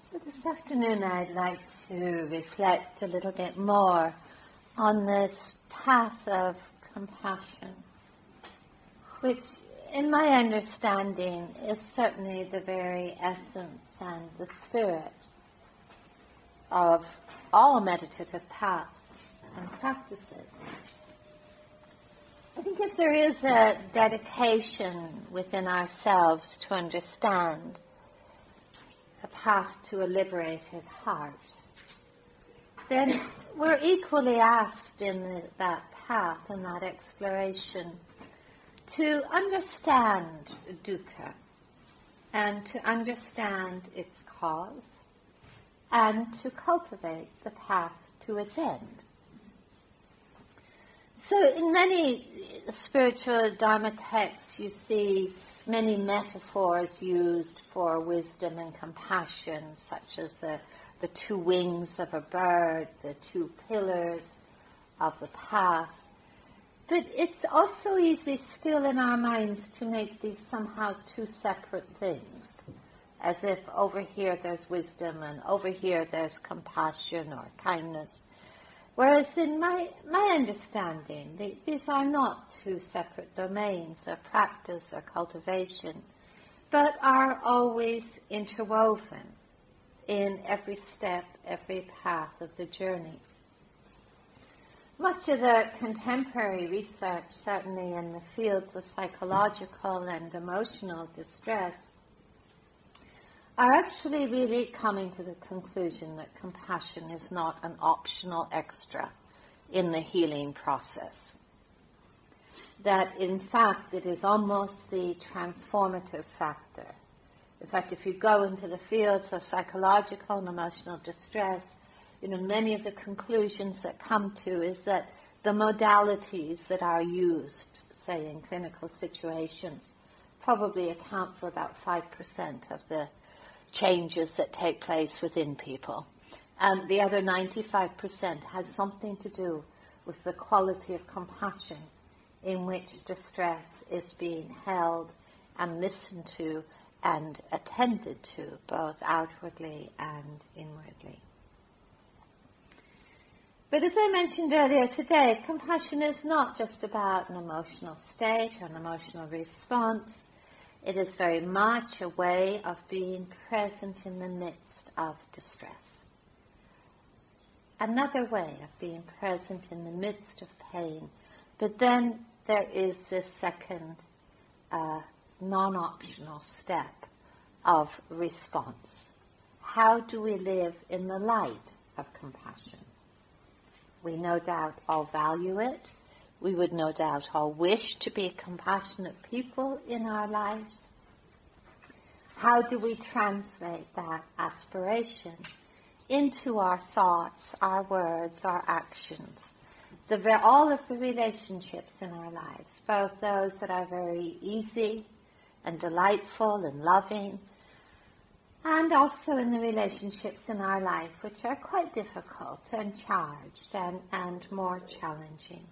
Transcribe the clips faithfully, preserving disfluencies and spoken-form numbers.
So this afternoon I'd like to reflect a little bit more on this path of compassion, which in my understanding is certainly the very essence and the spirit of all meditative paths and practices. I think if there is a dedication within ourselves to understand a path to a liberated heart, then we're equally asked in the, that path and that exploration to understand dukkha and to understand its cause and to cultivate the path to its end. So in many spiritual Dharma texts you see many metaphors used for wisdom and compassion, such as the, the two wings of a bird, the two pillars of the path. But it's also easy still in our minds to make these somehow two separate things, as if over here there's wisdom and over here there's compassion or kindness. Whereas in my, my understanding, the, these are not two separate domains of practice or cultivation, but are always interwoven in every step, every path of the journey. Much of the contemporary research, certainly in the fields of psychological and emotional distress, are actually really coming to the conclusion that compassion is not an optional extra in the healing process. That in fact it is almost the transformative factor. In fact, if you go into the fields of psychological and emotional distress, you know, many of the conclusions that come to is that the modalities that are used, say in clinical situations, probably account for about five percent of the changes that take place within people. And the other ninety-five percent has something to do with the quality of compassion in which distress is being held and listened to and attended to, both outwardly and inwardly. But as I mentioned earlier today, compassion is not just about an emotional state or an emotional response. It is very much a way of being present in the midst of distress. Another way of being present in the midst of pain. But then there is this second uh, non-optional step of response. How do we live in the light of compassion? We no doubt all value it. We would no doubt all wish to be compassionate people in our lives. How do we translate that aspiration into our thoughts, our words, our actions? The, all of the relationships in our lives, both those that are very easy and delightful and loving, and also in the relationships in our life which are quite difficult and charged and, and more challenging.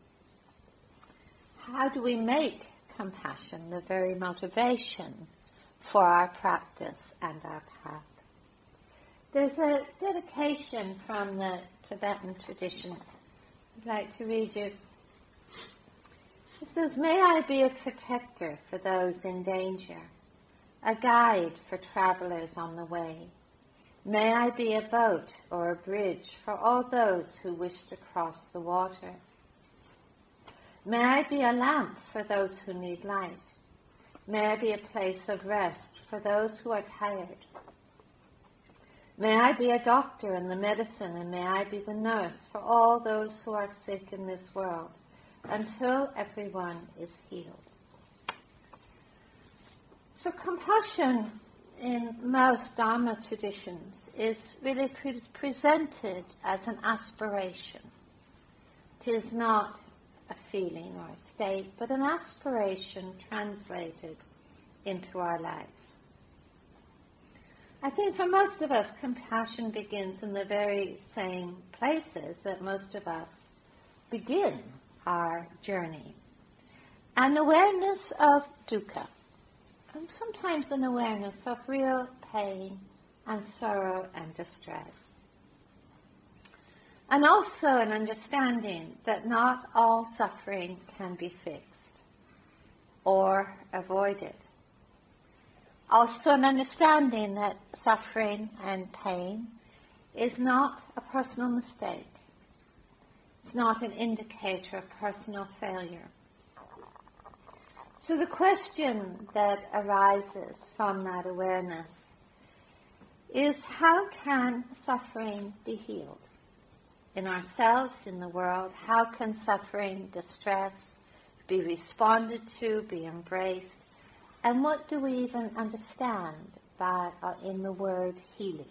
How do we make compassion the very motivation for our practice and our path? There's a dedication from the Tibetan tradition I'd like to read you. It says, "May I be a protector for those in danger, a guide for travelers on the way. May I be a boat or a bridge for all those who wish to cross the water. May I be a lamp for those who need light. May I be a place of rest for those who are tired. May I be a doctor and the medicine, and may I be the nurse for all those who are sick in this world, until everyone is healed." So compassion in most Dharma traditions is really pre- presented as an aspiration. It is not a feeling or a state, but an aspiration translated into our lives. I think for most of us, compassion begins in the very same places that most of us begin our journey. An awareness of dukkha, and sometimes an awareness of real pain and sorrow and distress. And also an understanding that not all suffering can be fixed or avoided. Also an understanding that suffering and pain is not a personal mistake. It's not an indicator of personal failure. So the question that arises from that awareness is, how can suffering be healed? In ourselves, in the world, how can suffering, distress be responded to, be embraced? And what do we even understand by, uh, in the word healing?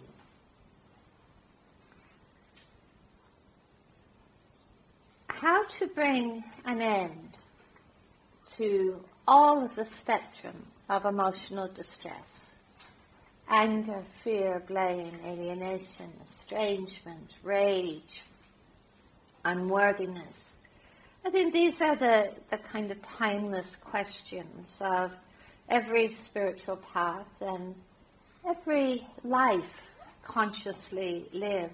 How to bring an end to all of the spectrum of emotional distress. Anger, fear, blame, alienation, estrangement, rage, unworthiness. I think these are the, the kind of timeless questions of every spiritual path and every life consciously lived.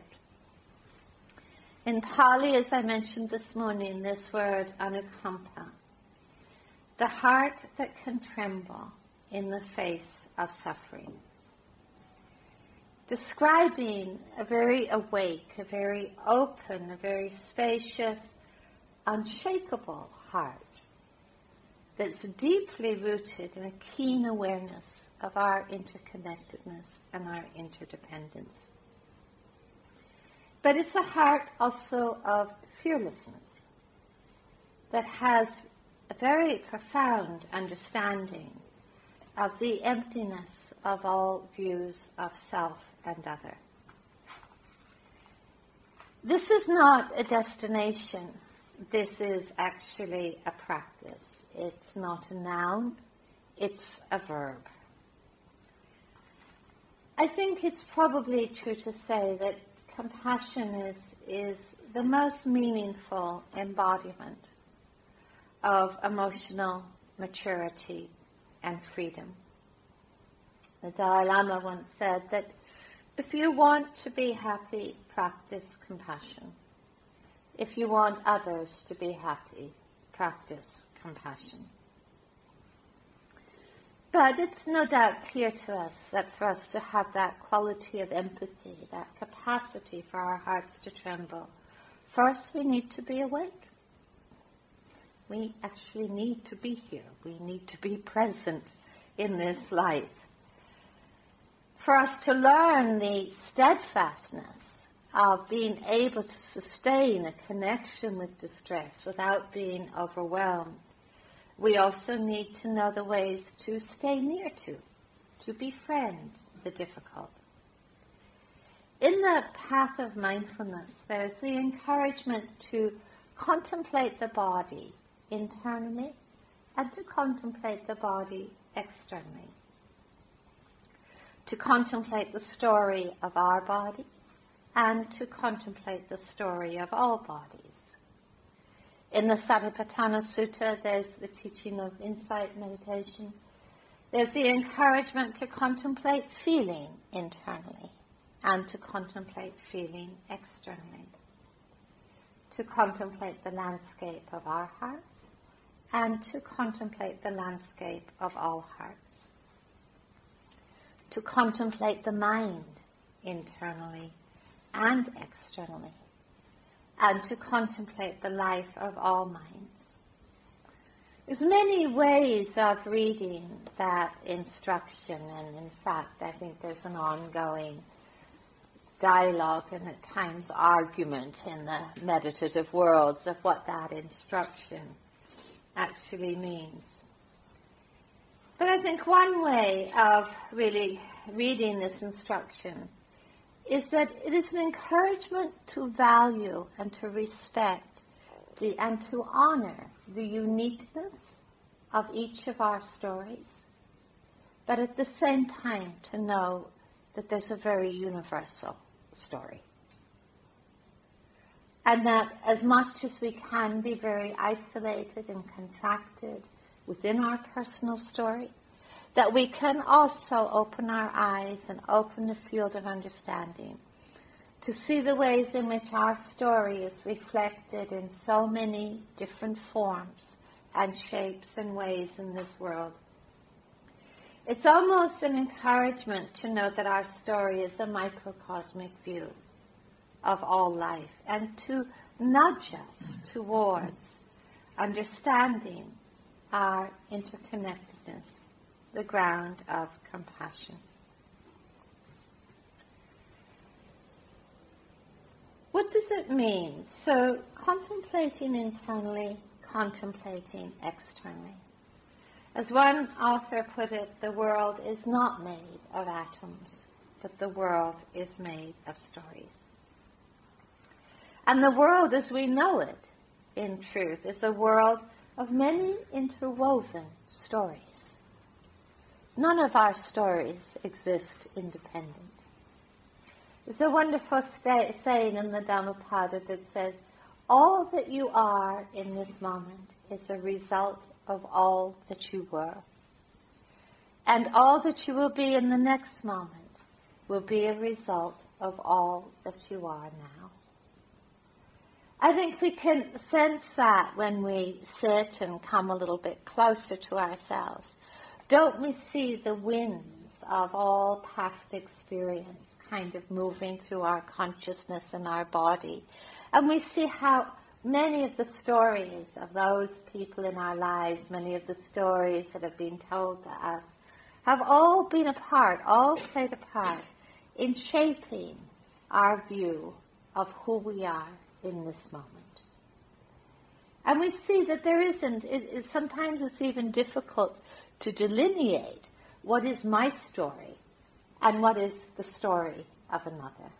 In Pali, as I mentioned this morning, this word anukampa, the heart that can tremble in the face of suffering. Describing a very awake, a very open, a very spacious, unshakable heart that's deeply rooted in a keen awareness of our interconnectedness and our interdependence. But it's a heart also of fearlessness that has a very profound understanding of the emptiness of all views of self and other. This is not a destination. This is actually a practice. It's not a noun. It's a verb. I think it's probably true to say that compassion is, is the most meaningful embodiment of emotional maturity and freedom. The Dalai Lama once said that if you want to be happy, practice compassion. If you want others to be happy, practice compassion. But it's no doubt clear to us that for us to have that quality of empathy, that capacity for our hearts to tremble, first we need to be awake. We actually need to be here. We need to be present in this life. For us to learn the steadfastness of being able to sustain a connection with distress without being overwhelmed, we also need to know the ways to stay near to, to befriend the difficult. In the path of mindfulness, there's the encouragement to contemplate the body internally and to contemplate the body externally. To contemplate the story of our body and to contemplate the story of all bodies. In the Satipatthana Sutta, there's the teaching of insight meditation. There's the encouragement to contemplate feeling internally and to contemplate feeling externally. To contemplate the landscape of our hearts and to contemplate the landscape of all hearts. To contemplate the mind internally and externally, and to contemplate the life of all minds. There's many ways of reading that instruction, and in fact I think there's an ongoing dialogue and at times argument in the meditative worlds of what that instruction actually means. But I think one way of really reading this instruction is that it is an encouragement to value and to respect the, and to honor the uniqueness of each of our stories, but at the same time to know that there's a very universal story. And that as much as we can be very isolated and contracted within our personal story, that we can also open our eyes and open the field of understanding to see the ways in which our story is reflected in so many different forms and shapes and ways in this world. It's almost an encouragement to know that our story is a microcosmic view of all life and to nudge us towards understanding our interconnectedness, the ground of compassion. What does it mean? So, contemplating internally, contemplating externally. As one author put it, the world is not made of atoms, but the world is made of stories. And the world as we know it, in truth, is a world of many interwoven stories. None of our stories exist independent. There's a wonderful sta- saying in the Dhammapada that says, all that you are in this moment is a result of all that you were. And all that you will be in the next moment will be a result of all that you are now. I think we can sense that when we sit and come a little bit closer to ourselves. Don't we see the winds of all past experience kind of moving through our consciousness and our body? And we see how many of the stories of those people in our lives, many of the stories that have been told to us, have all been a part, all played a part in shaping our view of who we are in this moment. And we see that there isn't, it, it, sometimes it's even difficult to delineate what is my story and what is the story of another.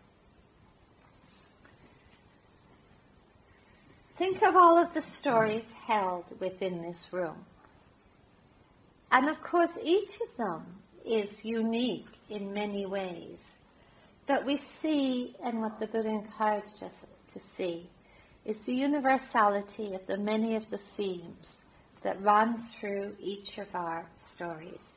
Think of all of the stories held within this room. And of course, each of them is unique in many ways. But we see, and what the Buddha encouraged us to see, is the universality of the many of the themes that run through each of our stories.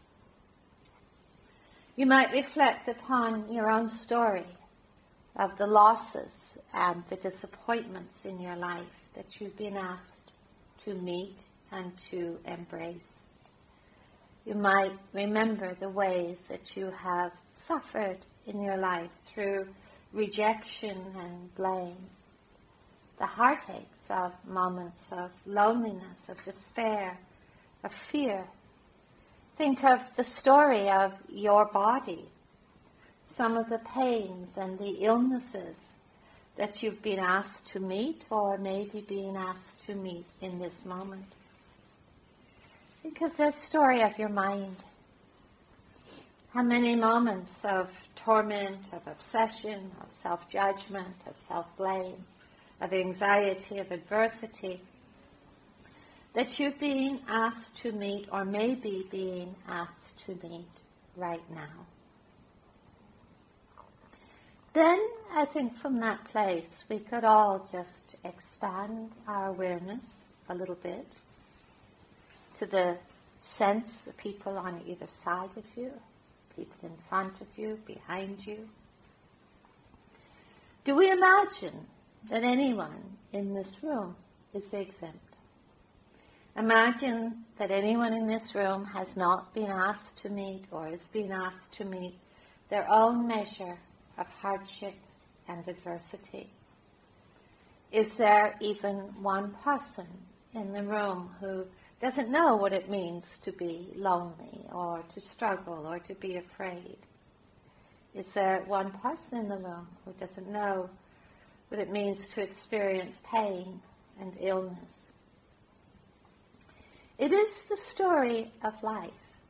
You might reflect upon your own story of the losses and the disappointments in your life that you've been asked to meet and to embrace. You might remember the ways that you have suffered in your life through rejection and blame, the heartaches of moments of loneliness, of despair, of fear. Think of the story of your body, some of the pains and the illnesses that you've been asked to meet or maybe being asked to meet in this moment. Think of the story of your mind. How many moments of torment, of obsession, of self-judgment, of self-blame, of anxiety, of adversity, that you're being asked to meet or maybe being asked to meet right now. Then, I think from that place, we could all just expand our awareness a little bit to the sense, the people on either side of you, people in front of you, behind you. Do we imagine that anyone in this room is exempt? Imagine that anyone in this room has not been asked to meet or is being asked to meet their own measure of hardship and adversity. Is there even one person in the room who doesn't know what it means to be lonely or to struggle or to be afraid? Is there one person in the room who doesn't know what it means to experience pain and illness? It is the story of life.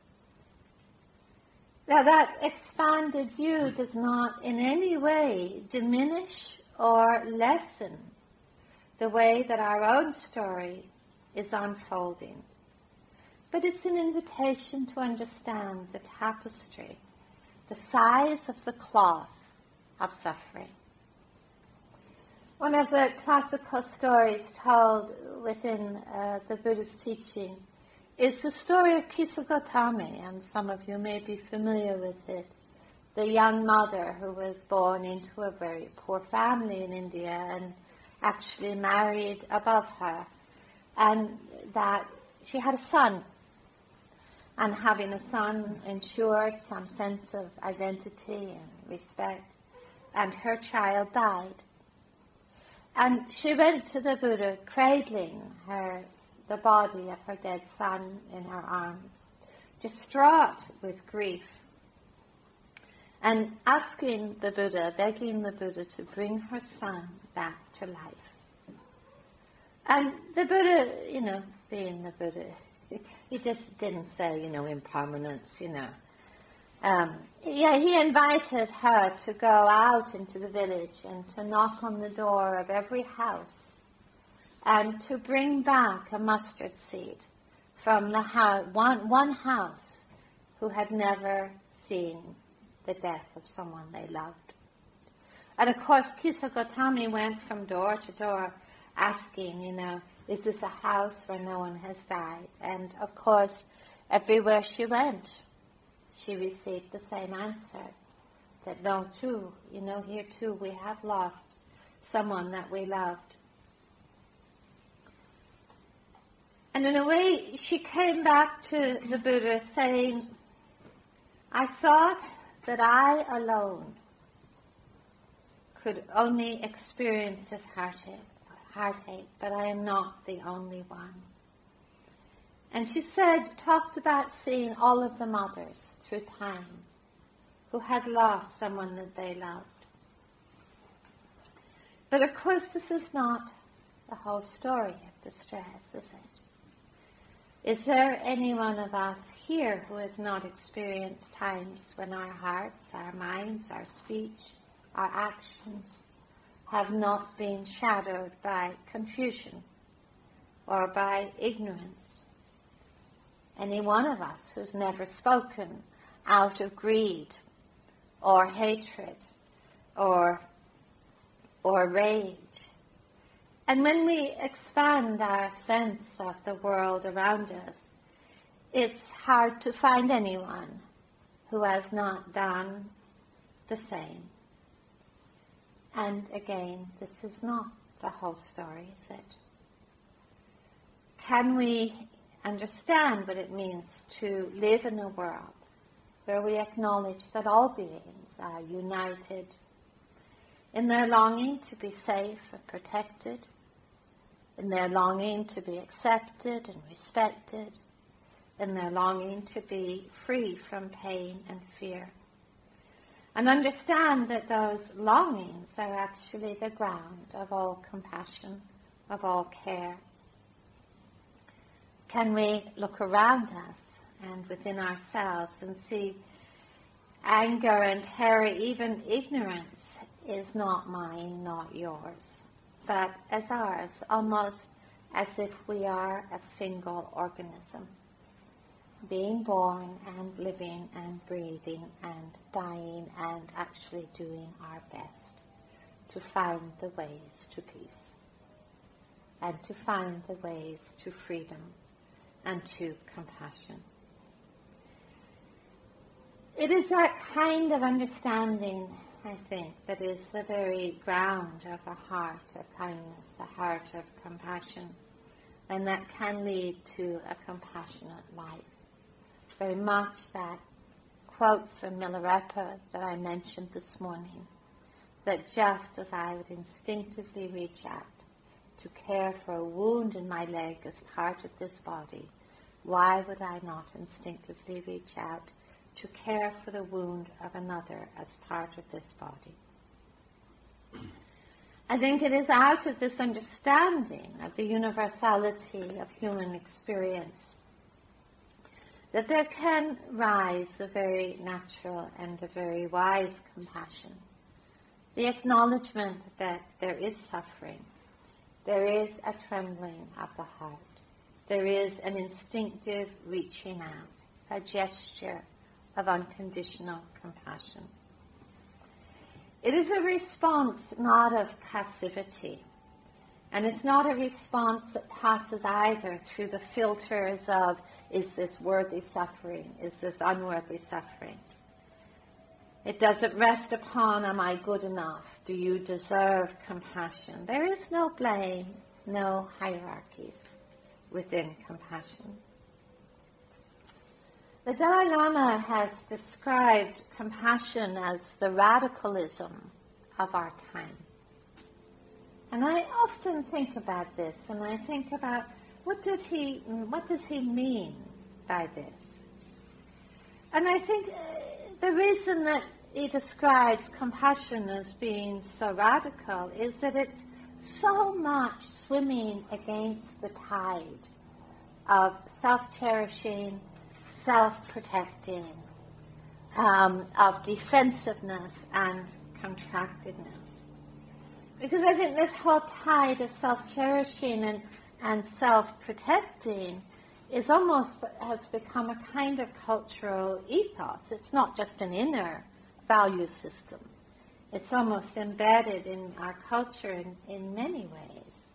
Now, that expanded view does not in any way diminish or lessen the way that our own story is unfolding. But it's an invitation to understand the tapestry, the size of the cloth of suffering. One of the classical stories told within uh, the Buddha's teaching is the story of Kisa Gotami, and some of you may be familiar with it. The young mother who was born into a very poor family in India and actually married above her, and that she had a son, and having a son ensured some sense of identity and respect, and her child died. And she went to the Buddha cradling her, the body of her dead son in her arms, distraught with grief, and asking the Buddha, begging the Buddha to bring her son back to life. And the Buddha, you know, being the Buddha, he just didn't say, you know, impermanence, you know. Um, yeah, he invited her to go out into the village and to knock on the door of every house and to bring back a mustard seed from the house, one, one house who had never seen the death of someone they loved. And of course, Kisa Gotami went from door to door asking, you know, is this a house where no one has died? And of course, everywhere she went, she received the same answer, that no, too, you know, here too we have lost someone that we loved. And in a way, she came back to the Buddha saying, I thought that I alone could only experience this heartache, heartache, but I am not the only one. And she said, talked about seeing all of the mothers through time who had lost someone that they loved. But of course, this is not the whole story of distress, is it? Is there any one of us here who has not experienced times when our hearts, our minds, our speech, our actions have not been shadowed by confusion or by ignorance? Any one of us who's never spoken out of greed or hatred or or rage? And when we expand our sense of the world around us, it's hard to find anyone who has not done the same. And again, this is not the whole story, is it? Can we understand what it means to live in a world where we acknowledge that all beings are united in their longing to be safe and protected, in their longing to be accepted and respected, in their longing to be free from pain and fear? And understand that those longings are actually the ground of all compassion, of all care. Can we look around us and within ourselves and see anger and terror, even ignorance, is not mine, not yours, but as ours, almost as if we are a single organism, being born and living and breathing and dying and actually doing our best to find the ways to peace and to find the ways to freedom and to compassion. It is that kind of understanding, I think, that is the very ground of a heart of kindness, a heart of compassion, and that can lead to a compassionate life. Very much that quote from Milarepa that I mentioned this morning, that just as I would instinctively reach out to care for a wound in my leg as part of this body, why would I not instinctively reach out to care for the wound of another as part of this body? I think it is out of this understanding of the universality of human experience that there can rise a very natural and a very wise compassion. The acknowledgement that there is suffering, there is a trembling of the heart, there is an instinctive reaching out, a gesture of unconditional compassion. It is a response not of passivity, And it's not a response that passes either through the filters of, is this worthy suffering? Is this unworthy suffering? It doesn't rest upon, am I good enough? Do you deserve compassion? There is no blame, no hierarchies within compassion. The Dalai Lama has described compassion as the radicalism of our time. And I often think about this, and I think about what did he, what does he mean by this? And I think uh, the reason that he describes compassion as being so radical is that it's so much swimming against the tide of self-cherishing, self-protecting, um, of defensiveness and contractedness. Because I think this whole tide of self-cherishing and, and self-protecting is almost, has become a kind of cultural ethos. It's not just an inner value system. It's almost embedded in our culture in, in many ways.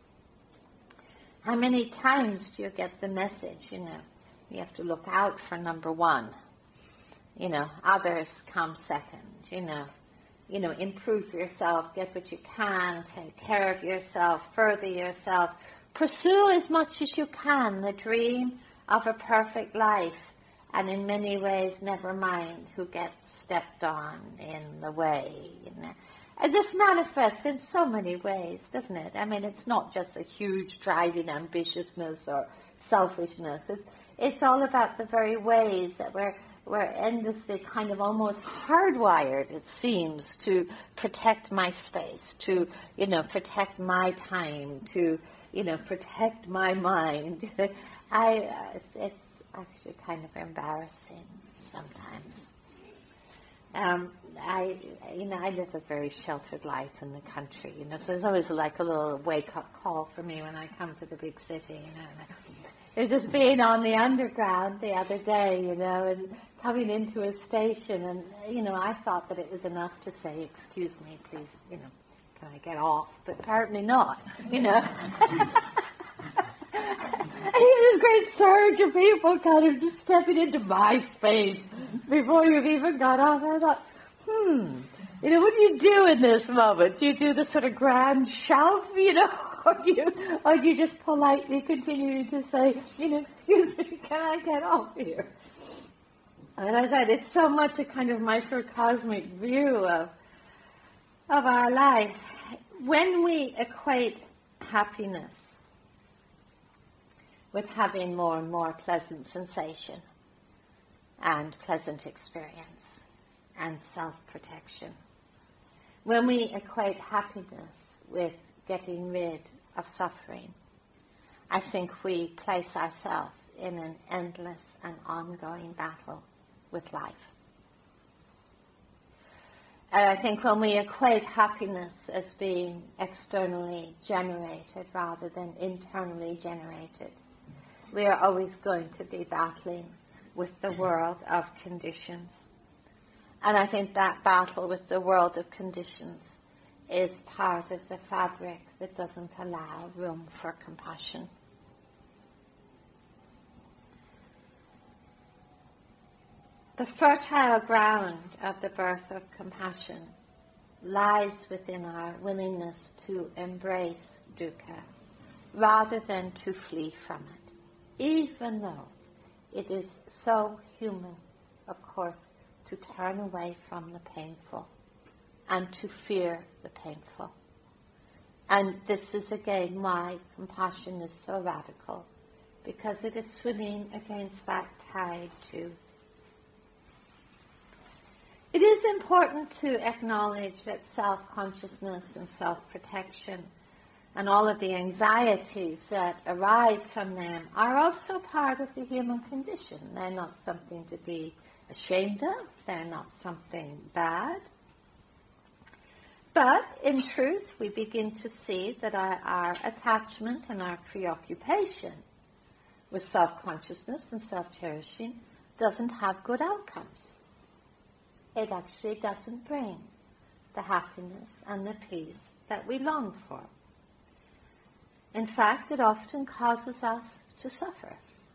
How many times do you get the message, you know, you have to look out for number one. You know, others come second, you know. You know, improve yourself, get what you can, take care of yourself, further yourself. Pursue as much as you can the dream of a perfect life, and in many ways, never mind who gets stepped on in the way. You know. And this manifests in so many ways, doesn't it? I mean, it's not just a huge driving ambitiousness or selfishness. It's, it's all about the very ways that we're we're endlessly kind of almost hardwired, it seems, to protect my space, to, you know, protect my time, to, you know, protect my mind. I, uh, it's, it's actually kind of embarrassing sometimes. Um, I, you know, I live a very sheltered life in the country, you know, so there's always like a little wake-up call for me when I come to the big city, you know. It was just being on the underground the other day, you know, and coming into a station, and, you know, I thought that it was enough to say, excuse me, please, you know, can I get off? But apparently not, you know. And this great surge of people kind of just stepping into my space before you've even got off. I thought, hmm, you know, what do you do in this moment? Do you do the sort of grand shove, you know? Or do you, or do you just politely continue to say, you know, excuse me, can I get off here? And I thought it's so much a kind of microcosmic view of, of our life. When we equate happiness with having more and more pleasant sensation and pleasant experience and self-protection, when we equate happiness with getting rid of suffering, I think we place ourselves in an endless and ongoing battle with life. And I think when we equate happiness as being externally generated rather than internally generated, we are always going to be battling with the world of conditions. And I think that battle with the world of conditions is part of the fabric that doesn't allow room for compassion. The fertile ground of the birth of compassion lies within our willingness to embrace dukkha rather than to flee from it, even though it is so human, of course, to turn away from the painful and to fear the painful. And this is again why compassion is so radical, because it is swimming against that tide too. It is important to acknowledge that self-consciousness and self-protection and all of the anxieties that arise from them are also part of the human condition. They're not something to be ashamed of. They're not something bad. But in truth, we begin to see that our, our attachment and our preoccupation with self-consciousness and self-cherishing doesn't have good outcomes. It actually doesn't bring the happiness and the peace that we long for. In fact, it often causes us to suffer.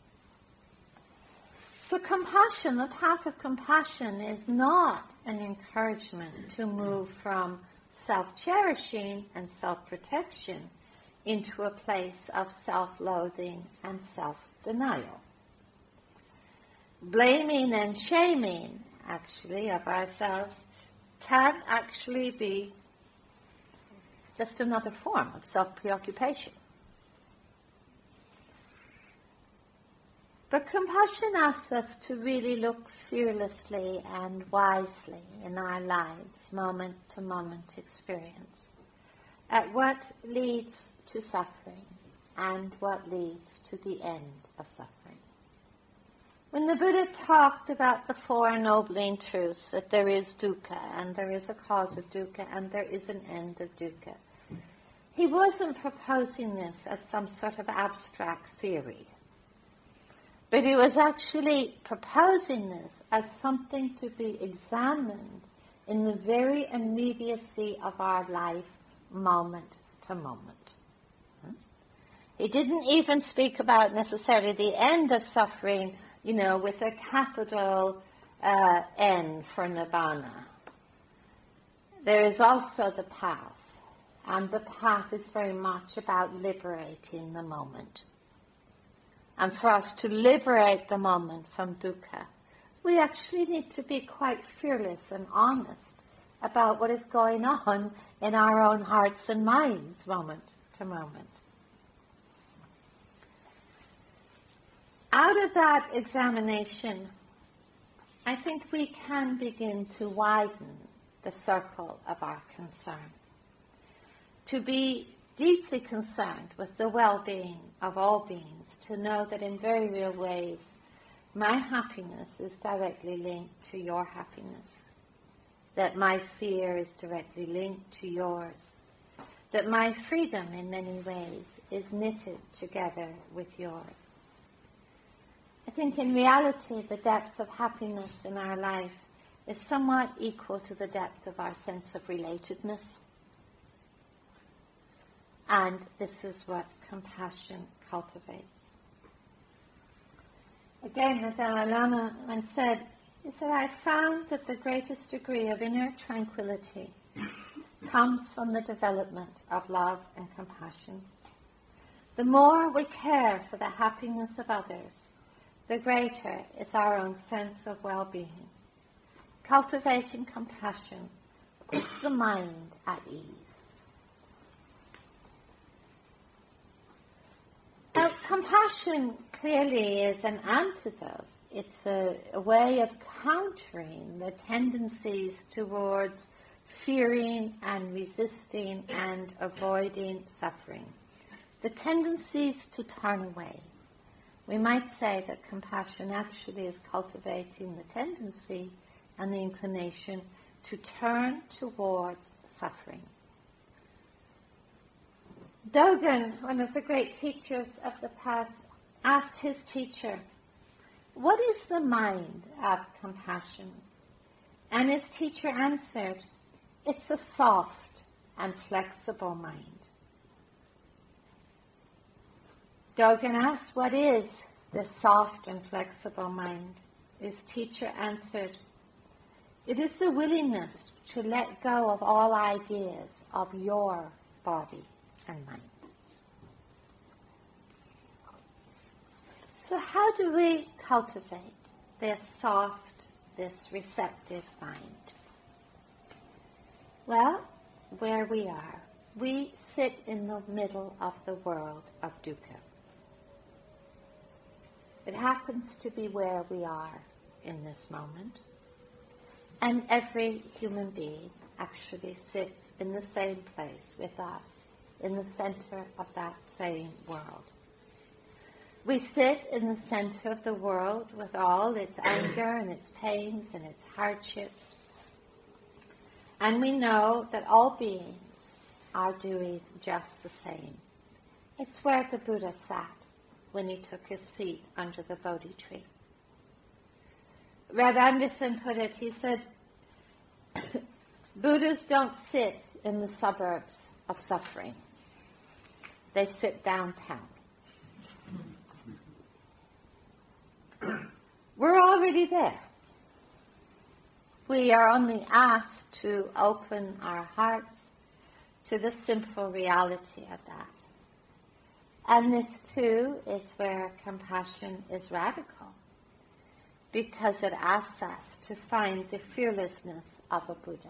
So compassion, the path of compassion, is not an encouragement to move from self-cherishing and self-protection into a place of self-loathing and self-denial. Blaming and shaming, actually, of ourselves can actually be just another form of self-preoccupation. But compassion asks us to really look fearlessly and wisely in our lives, moment-to-moment experience, at what leads to suffering and what leads to the end of suffering. When the Buddha talked about the Four Ennobling Truths, that there is dukkha, and there is a cause of dukkha, and there is an end of dukkha, he wasn't proposing this as some sort of abstract theory. But he was actually proposing this as something to be examined in the very immediacy of our life, moment to moment. He didn't even speak about necessarily the end of suffering, you know, with a capital uh, N for Nibbana. There is also the path, and the path is very much about liberating the moment. And for us to liberate the moment from dukkha, we actually need to be quite fearless and honest about what is going on in our own hearts and minds, moment to moment. Out of that examination, I think we can begin to widen the circle of our concern, to be deeply concerned with the well-being of all beings, to know that in very real ways my happiness is directly linked to your happiness, that my fear is directly linked to yours, that my freedom in many ways is knitted together with yours. I think in reality the depth of happiness in our life is somewhat equal to the depth of our sense of relatedness. And this is what compassion cultivates. Again, the Dalai Lama once said, he said, I found that the greatest degree of inner tranquility comes from the development of love and compassion. The more we care for the happiness of others, the greater is our own sense of well-being. Cultivating compassion puts the mind at ease. Now, compassion clearly is an antidote. It's a, a way of countering the tendencies towards fearing and resisting and avoiding suffering, the tendencies to turn away. We might say that compassion actually is cultivating the tendency and the inclination to turn towards suffering. Dogen, one of the great teachers of the past, asked his teacher, what is the mind of compassion? And his teacher answered, it's a soft and flexible mind. Dogen asked, what is the soft and flexible mind? His teacher answered, it is the willingness to let go of all ideas of your body and mind. So how do we cultivate this soft, this receptive mind? Well, where we are, we sit in the middle of the world of dukkha. It happens to be where we are in this moment. And every human being actually sits in the same place with us, in the center of that same world. We sit in the center of the world with all its anger and its pains and its hardships. And we know that all beings are doing just the same. It's where the Buddha sat when he took his seat under the Bodhi tree. Reb Anderson put it, he said, Buddhas don't sit in the suburbs of suffering. they sit downtown. We're already there. We are only asked to open our hearts to the simple reality of that. And this too is where compassion is radical, because it asks us to find the fearlessness of a Buddha.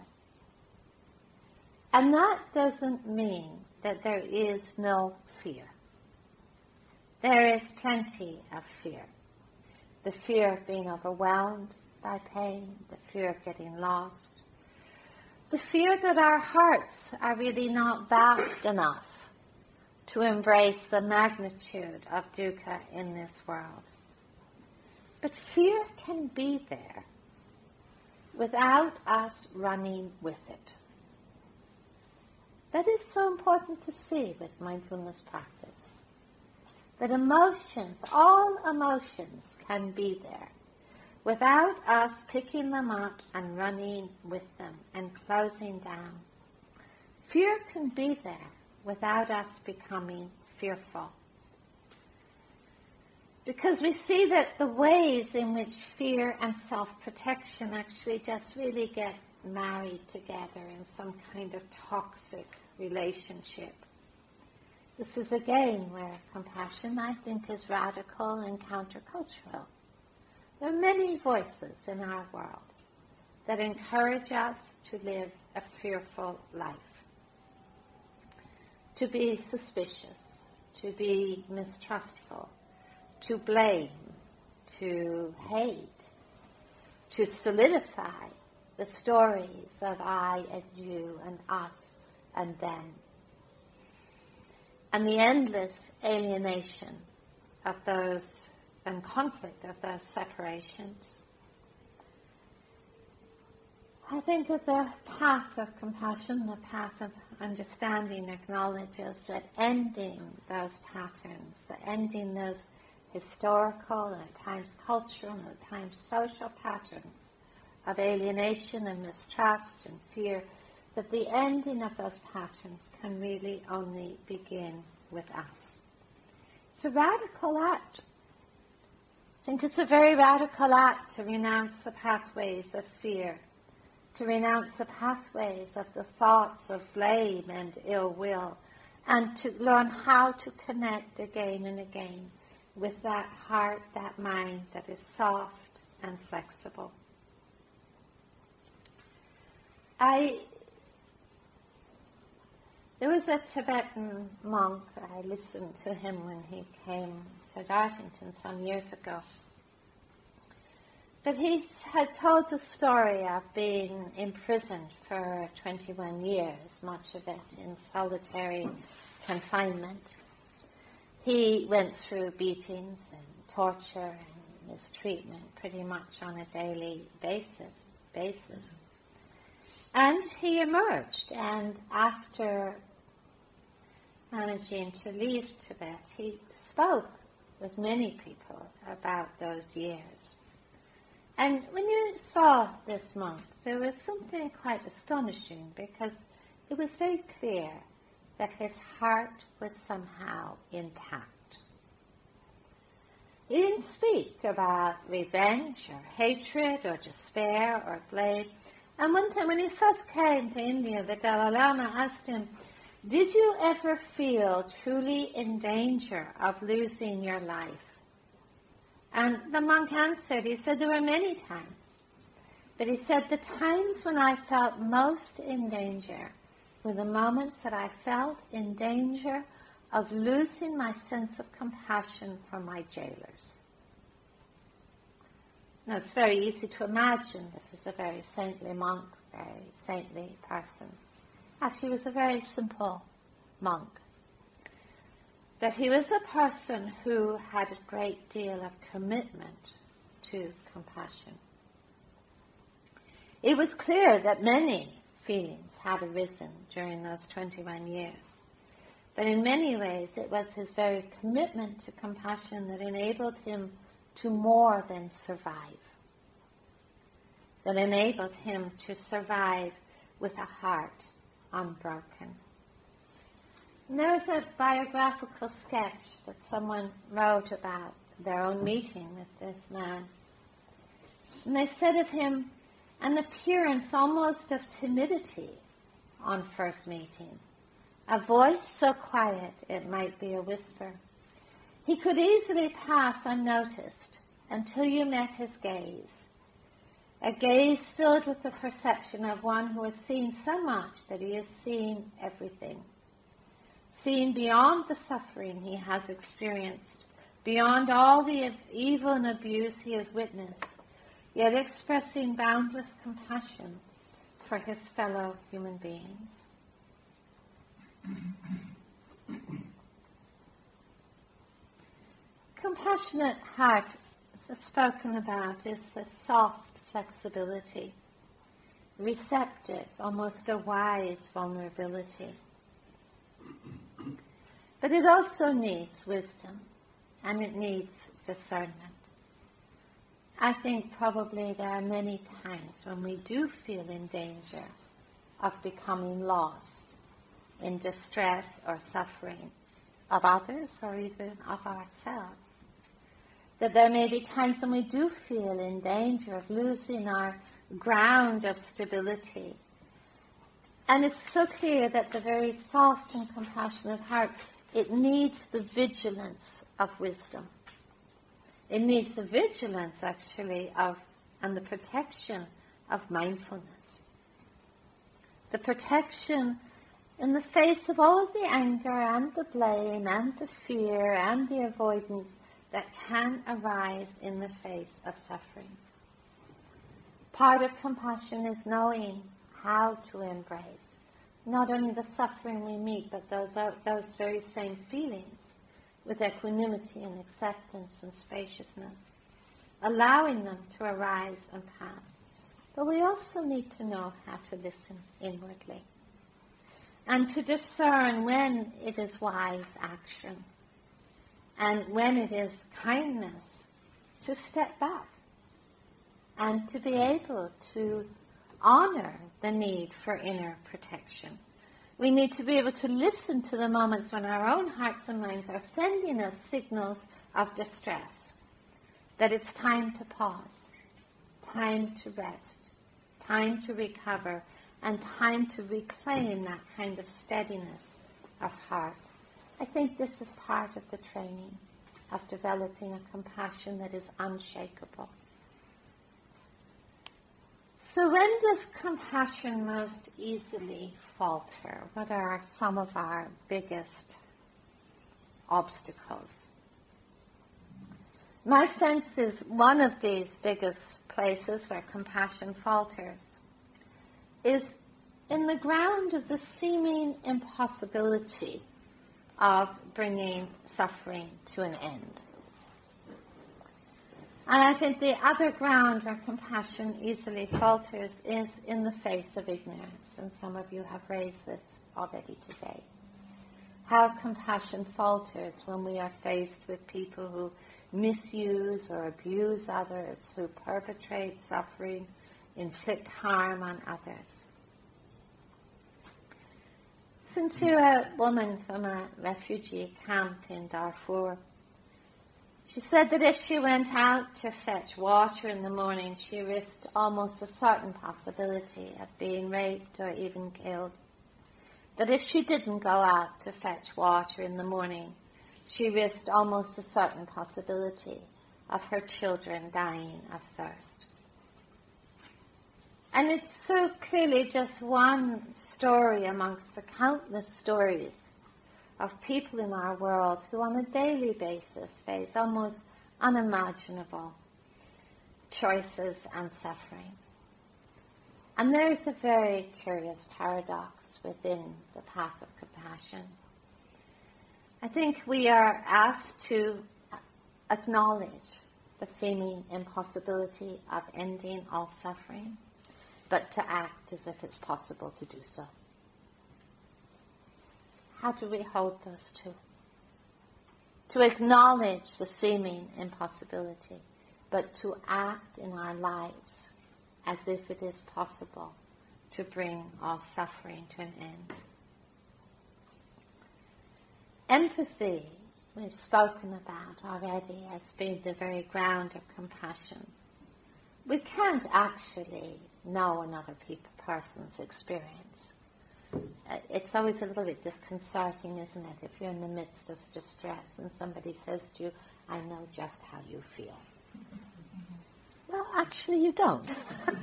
And that doesn't mean that there is no fear. There is plenty of fear. The fear of being overwhelmed by pain, the fear of getting lost, the fear that our hearts are really not vast enough to embrace the magnitude of dukkha in this world. But fear can be there without us running with it. That is so important to see with mindfulness practice. That emotions, all emotions can be there without us picking them up and running with them and closing down. Fear can be there without us becoming fearful. Because we see that the ways in which fear and self-protection actually just really get married together in some kind of toxic relationship. This is again where compassion, I think, is radical and countercultural. There are many voices in our world that encourage us to live a fearful life, to be suspicious, to be mistrustful, to blame, to hate, to solidify the stories of I and you and us and them, and the endless alienation of those and conflict of those separations. I think that the path of compassion, the path of understanding, acknowledges that ending those patterns, ending those historical and at times cultural and at times social patterns of alienation and mistrust and fear, that the ending of those patterns can really only begin with us. It's a radical act. I think it's a very radical act to renounce the pathways of fear, to renounce the pathways of the thoughts of blame and ill will, and to learn how to connect again and again with that heart, that mind that is soft and flexible. I There was a Tibetan monk, I listened to him when he came to Dartington some years ago. But he had told the story of being imprisoned for twenty-one years, much of it in solitary confinement. He went through beatings and torture and mistreatment pretty much on a daily basis. basis. And he emerged, and after managing to leave Tibet, he spoke with many people about those years. And when you saw this monk, there was something quite astonishing, because it was very clear that his heart was somehow intact. He didn't speak about revenge or hatred or despair or blame. And one time when he first came to India, the Dalai Lama asked him, "Did you ever feel truly in danger of losing your life?" And the monk answered, he said, "There were many times." But he said, "The times when I felt most in danger were the moments that I felt in danger of losing my sense of compassion for my jailers." Now, it's very easy to imagine this is a very saintly monk, very saintly person. Actually, he was a very simple monk. But he was a person who had a great deal of commitment to compassion. It was clear that many feelings had arisen during those twenty-one years. But in many ways, it was his very commitment to compassion that enabled him to more than survive. That enabled him to survive with a heart unbroken. And there was a biographical sketch that someone wrote about their own meeting with this man. And they said of him, an appearance almost of timidity on first meeting, a voice so quiet it might be a whisper. He could easily pass unnoticed until you met his gaze, a gaze filled with the perception of one who has seen so much that he has seen everything, seen beyond the suffering he has experienced, beyond all the evil and abuse he has witnessed, yet expressing boundless compassion for his fellow human beings. Compassionate heart, as spoken about, is the soft flexibility, receptive, almost a wise vulnerability. But it also needs wisdom, and it needs discernment. I think probably there are many times when we do feel in danger of becoming lost in distress or suffering of others or even of ourselves. That there may be times when we do feel in danger of losing our ground of stability. And it's so clear that the very soft and compassionate heart, it needs the vigilance of wisdom. It needs the vigilance, actually, of and the protection of mindfulness. The protection in the face of all of the anger and the blame and the fear and the avoidance that can arise in the face of suffering. Part of compassion is knowing how to embrace not only the suffering we meet, but those, those very same feelings with equanimity and acceptance and spaciousness, allowing them to arise and pass. But we also need to know how to listen inwardly and to discern when it is wise action and when it is kindness to step back and to be able to honor the need for inner protection. We need to be able to listen to the moments when our own hearts and minds are sending us signals of distress, that it's time to pause, time to rest, time to recover, and time to reclaim that kind of steadiness of heart. I think this is part of the training of developing a compassion that is unshakable. So when does compassion most easily falter? What are some of our biggest obstacles? My sense is one of these biggest places where compassion falters is in the ground of the seeming impossibility of bringing suffering to an end. And I think the other ground where compassion easily falters is in the face of ignorance. And some of you have raised this already today. How compassion falters when we are faced with people who misuse or abuse others, who perpetrate suffering, inflict harm on others. Listen to a woman from a refugee camp in Darfur. She said that if she went out to fetch water in the morning, she risked almost a certain possibility of being raped or even killed. That if she didn't go out to fetch water in the morning, she risked almost a certain possibility of her children dying of thirst. And it's so clearly just one story amongst the countless stories of people in our world who on a daily basis face almost unimaginable choices and suffering. And there is a very curious paradox within the path of compassion. I think we are asked to acknowledge the seeming impossibility of ending all suffering, but to act as if it's possible to do so. How do we hold those two? To acknowledge the seeming impossibility, but to act in our lives as if it is possible to bring all suffering to an end. Empathy, we've spoken about already as being the very ground of compassion. We can't actually know another people, person's experience. It's always a little bit disconcerting, isn't it, if you're in the midst of distress and somebody says to you, I know just how you feel. Well, actually you don't.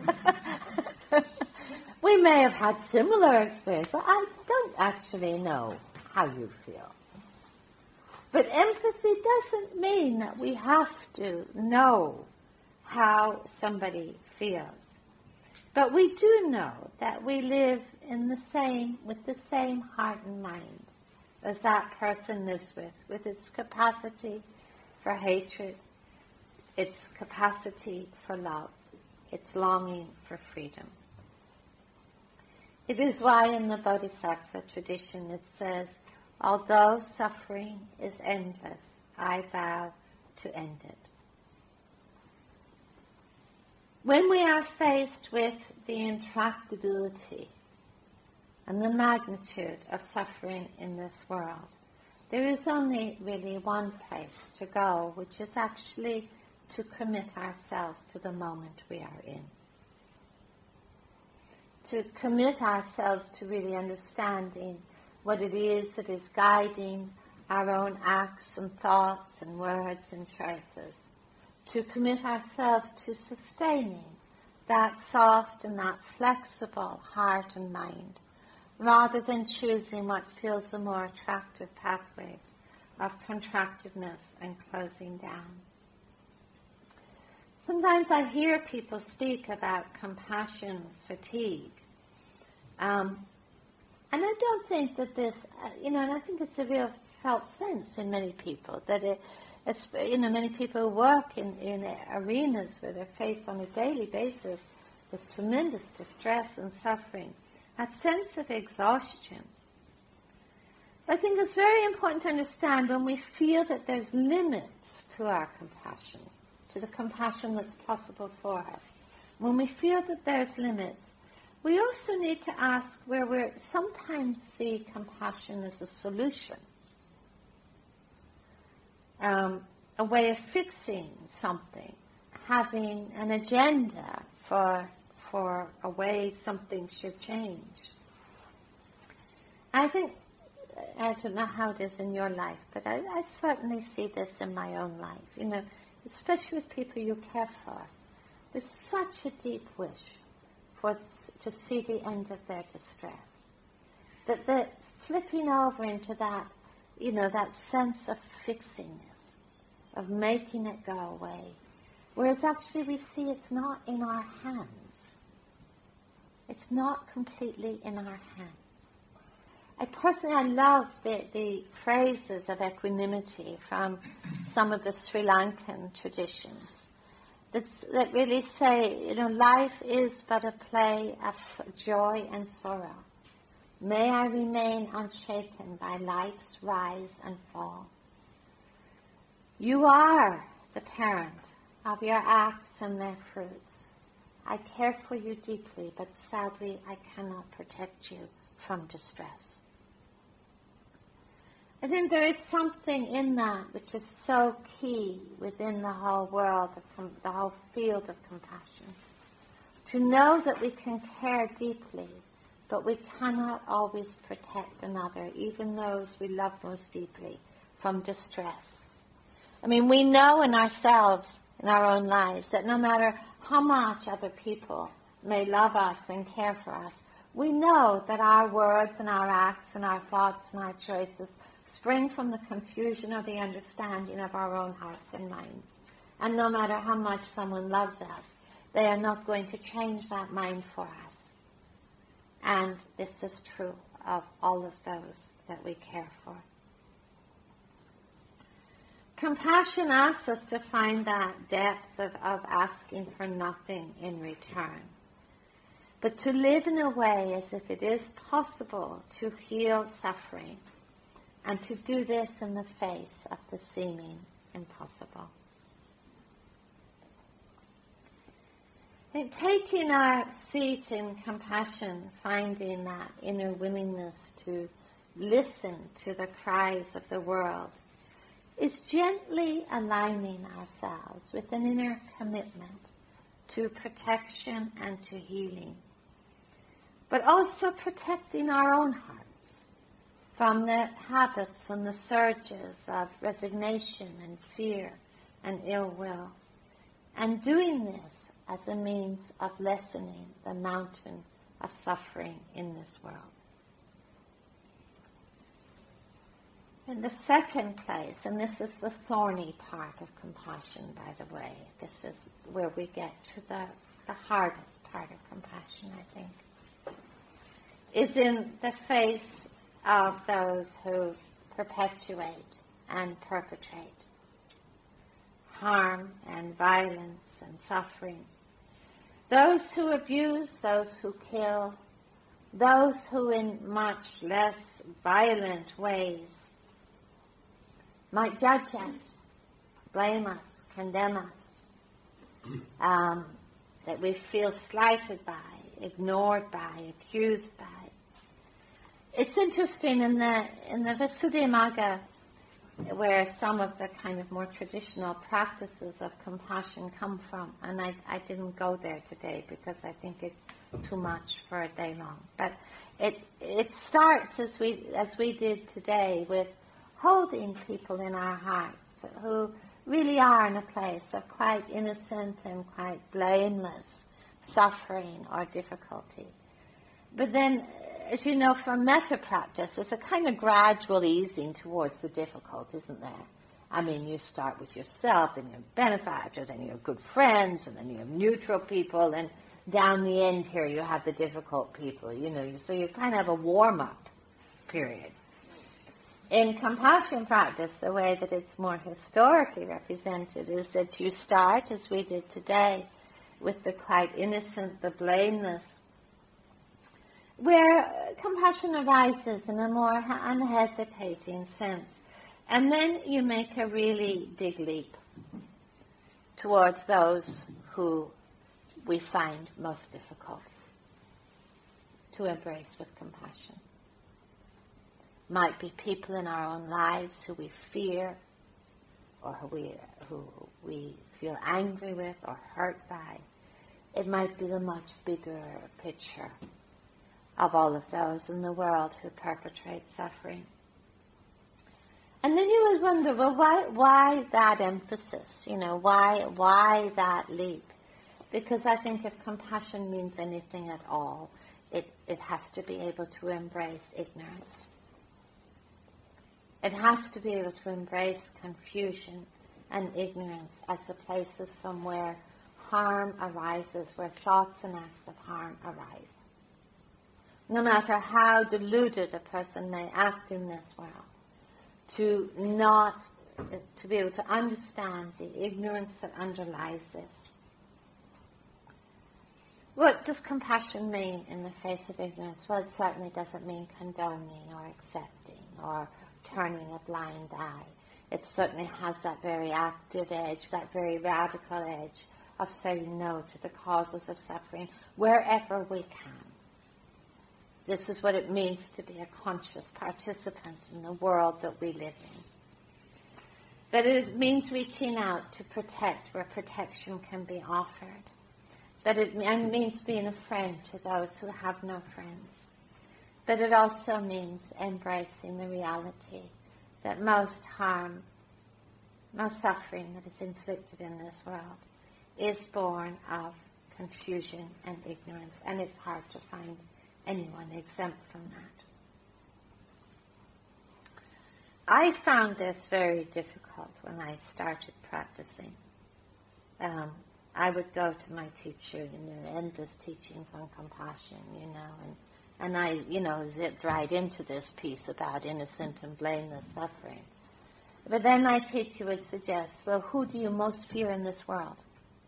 We may have had similar experience, but I don't actually know how you feel. But empathy doesn't mean that we have to know how somebody feels. But we do know that we live in the same, with the same heart and mind as that person lives with, with its capacity for hatred, its capacity for love, its longing for freedom. It is why in the Bodhisattva tradition it says, although suffering is endless, I vow to end it. When we are faced with the intractability and the magnitude of suffering in this world, there is only really one place to go, which is actually to commit ourselves to the moment we are in. To commit ourselves to really understanding what it is that is guiding our own acts and thoughts and words and choices. To commit ourselves to sustaining that soft and that flexible heart and mind, rather than choosing what feels the more attractive pathways of contractedness and closing down. Sometimes I hear people speak about compassion fatigue. Um, and I don't think that this, uh, you know, and I think it's a real felt sense in many people, that it, it's, you know, many people work in, in arenas where they're faced on a daily basis with tremendous distress and suffering, that sense of exhaustion. I think it's very important to understand when we feel that there's limits to our compassion, to the compassion that's possible for us. When we feel that there's limits, we also need to ask where we sometimes see compassion as a solution, um, a way of fixing something, having an agenda for for a way something should change. I think, I don't know how it is in your life, but I, I certainly see this in my own life. You know, especially with people you care for, there's such a deep wish for to see the end of their distress, that the flipping over into that, you know, that sense of fixingness, of making it go away, whereas actually we see it's not in our hands. It's not completely in our hands. I personally, I love the, the phrases of equanimity from some of the Sri Lankan traditions that's, that really say, you know, life is but a play of joy and sorrow. May I remain unshaken by life's rise and fall. You are the parent of your acts and their fruits. I care for you deeply, but sadly I cannot protect you from distress. I think there is something in that which is so key within the whole world, of com- the whole field of compassion. To know that we can care deeply, but we cannot always protect another, even those we love most deeply, from distress. I mean, we know in ourselves, in our own lives, that no matter how much other people may love us and care for us, we know that our words and our acts and our thoughts and our choices spring from the confusion or the understanding of our own hearts and minds. And no matter how much someone loves us, they are not going to change that mind for us. And this is true of all of those that we care for. Compassion asks us to find that depth of, of asking for nothing in return, but to live in a way as if it is possible to heal suffering, and to do this in the face of the seeming impossible. In taking our seat in compassion, finding that inner willingness to listen to the cries of the world is gently aligning ourselves with an inner commitment to protection and to healing, but also protecting our own hearts from the habits and the surges of resignation and fear and ill will, and doing this as a means of lessening the mountain of suffering in this world. In the second place, and this is the thorny part of compassion, by the way, this is where we get to the, the hardest part of compassion, I think, is in the face of those who perpetuate and perpetrate harm and violence and suffering. Those who abuse, those who kill, those who in much less violent ways might judge us, blame us, condemn us, um, that we feel slighted by, ignored by, accused by. It's interesting in the in the Visuddhimagga, where some of the kind of more traditional practices of compassion come from, and I, I didn't go there today because I think it's too much for a day long. But it it starts as we as we did today with holding people in our hearts who really are in a place of quite innocent and quite blameless suffering or difficulty. But then, as you know, for metta practice, there's a kind of gradual easing towards the difficult, isn't there? I mean, you start with yourself, and your benefactors, and your good friends, and then you have neutral people, and down the end here you have the difficult people, you know. So you kind of have a warm-up period. In compassion practice, the way that it's more historically represented is that you start, as we did today, with the quite innocent, the blameless, where compassion arises in a more unhesitating sense. And then you make a really big leap towards those who we find most difficult to embrace with compassion. Might be people in our own lives who we fear, or who we, who we feel angry with or hurt by. It might be the much bigger picture of all of those in the world who perpetrate suffering. And then you would wonder, well, why, why that emphasis? You know, why, why that leap? Because I think if compassion means anything at all, it, it has to be able to embrace ignorance. It has to be able to embrace confusion and ignorance as the places from where harm arises, where thoughts and acts of harm arise. No matter how deluded a person may act in this world, to not, to be able to understand the ignorance that underlies this. What does compassion mean in the face of ignorance? Well, it certainly doesn't mean condoning or accepting or turning a blind eye. It certainly has that very active edge, that very radical edge of saying no to the causes of suffering wherever we can. This is what it means to be a conscious participant in the world that we live in. But it means reaching out to protect where protection can be offered. But it means being a friend to those who have no friends. But it also means embracing the reality that most harm, most suffering that is inflicted in this world is born of confusion and ignorance, and it's hard to find anyone exempt from that. I found this very difficult when I started practicing. Um, I would go to my teacher, you know, endless teachings on compassion, you know, and And I, you know, zipped right into this piece about innocent and blameless suffering. But then my teacher would suggest, well, who do you most fear in this world?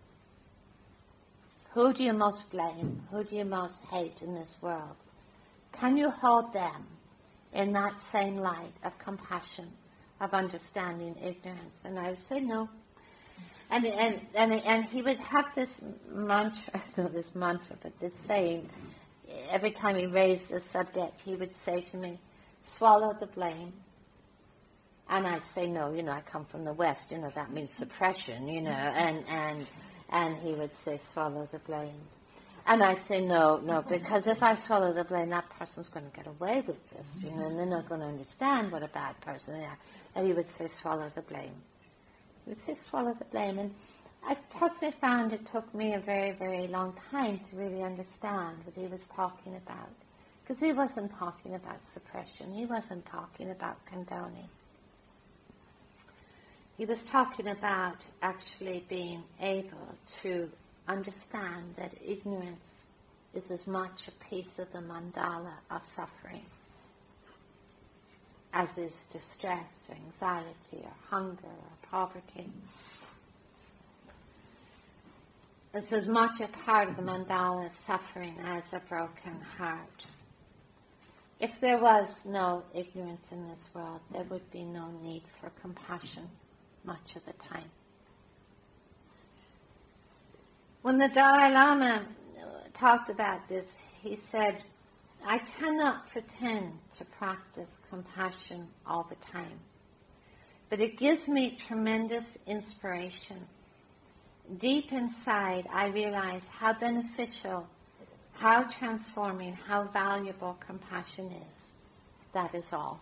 Who do you most blame? Who do you most hate in this world? Can you hold them in that same light of compassion, of understanding ignorance? And I would say no. And and and, and he would have this mantra, not this mantra, but this saying. Every time he raised the subject, he would say to me, swallow the blame. And I'd say, no, you know, I come from the West, you know, that means suppression, you know, and, and, and he would say, swallow the blame. And I'd say, no, no, because if I swallow the blame, that person's going to get away with this, you know, and they're not going to understand what a bad person they are. And he would say, swallow the blame. He would say, swallow the blame. And I personally found it took me a very, very long time to really understand what he was talking about. Because he wasn't talking about suppression. He wasn't talking about condoning. He was talking about actually being able to understand that ignorance is as much a piece of the mandala of suffering as is distress or anxiety or hunger or poverty. It's as much a part of the mandala of suffering as a broken heart. If there was no ignorance in this world, there would be no need for compassion much of the time. When the Dalai Lama talked about this, he said, I cannot pretend to practice compassion all the time, but it gives me tremendous inspiration. Deep inside, I realize how beneficial, how transforming, how valuable compassion is. That is all.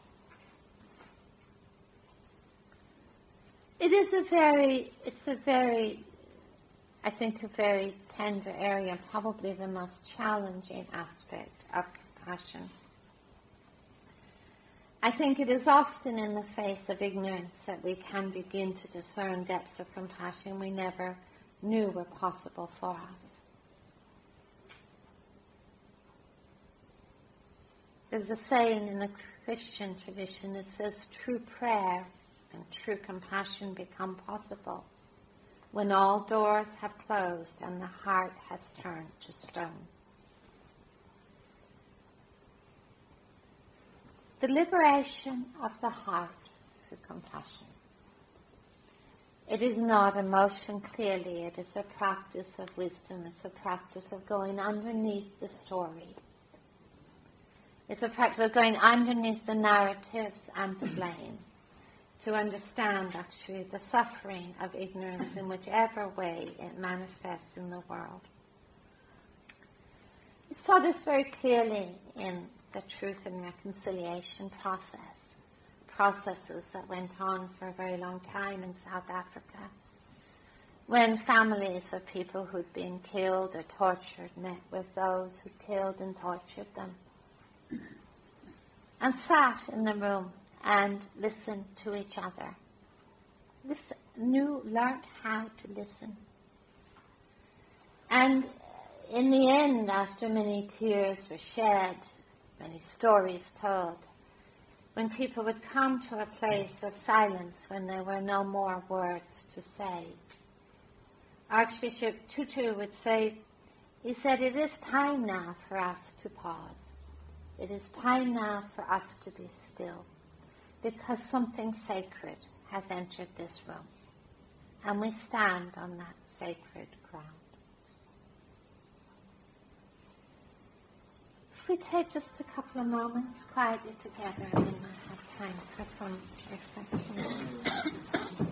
It is a very, it's a very, I think a very tender area, and probably the most challenging aspect of compassion. I think it is often in the face of ignorance that we can begin to discern depths of compassion we never knew were possible for us. There's a saying in the Christian tradition that says true prayer and true compassion become possible when all doors have closed and the heart has turned to stone. The liberation of the heart through compassion. It is not emotion clearly, it is a practice of wisdom, it's a practice of going underneath the story. It's a practice of going underneath the narratives and the blame, to understand actually the suffering of ignorance in whichever way it manifests in the world. We saw this very clearly in the Truth and Reconciliation process, processes that went on for a very long time in South Africa, when families of people who'd been killed or tortured met with those who killed and tortured them, and sat in the room and listened to each other. Listen, knew, learned how to listen. And in the end, after many tears were shed, many stories told, when people would come to a place of silence, when there were no more words to say, Archbishop Tutu would say, he said, it is time now for us to pause. It is time now for us to be still, because something sacred has entered this room, and we stand on that sacred ground. If we take just a couple of moments quietly together, and then we'll have time for some reflection.